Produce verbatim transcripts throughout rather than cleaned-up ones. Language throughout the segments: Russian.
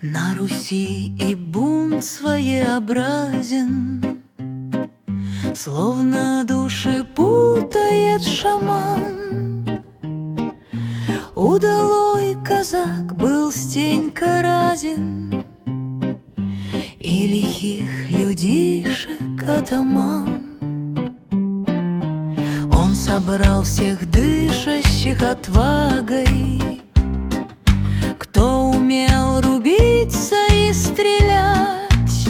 На Руси и бунт своеобразен, словно души путает шаман. Удалой казак был стенька разин, и лихих людишек атаман. Он собрал всех дышащих отвагой, кто умел рубиться и стрелять,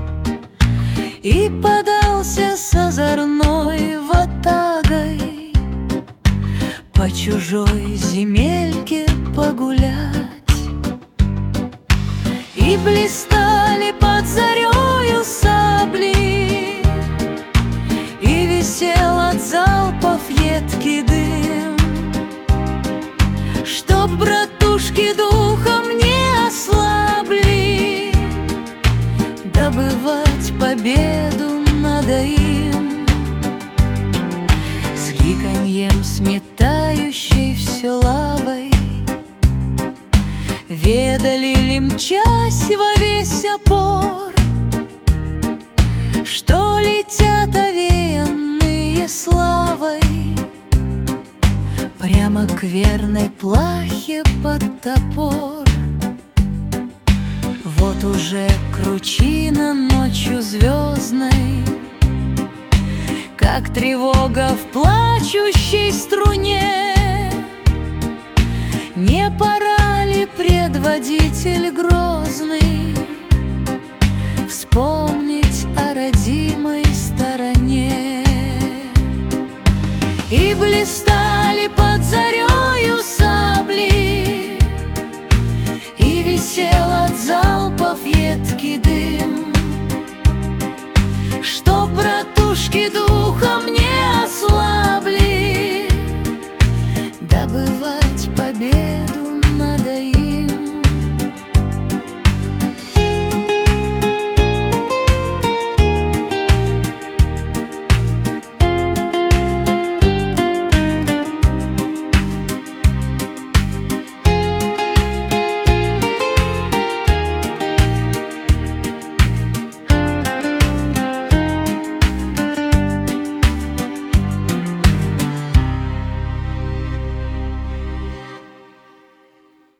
и подался с озорной ватагой по чужой земельке погулять. И блистали под зарею сабли, и висел от залпов едкий дым, чтоб братушки духом не ослабли, добывать победу надо им. С гиканьем сметающей все лавой ведали ли, мчась во весь опор, что летят овеянные славой прямо к верной плахе под топор. Вот уже кручина ночью звездной, как тревога в плачущей струне. Не пора ли, предводитель грозный, вспомнить о родимой стороне? И блистали под зарею сабли, и висел от залпов едкий дым,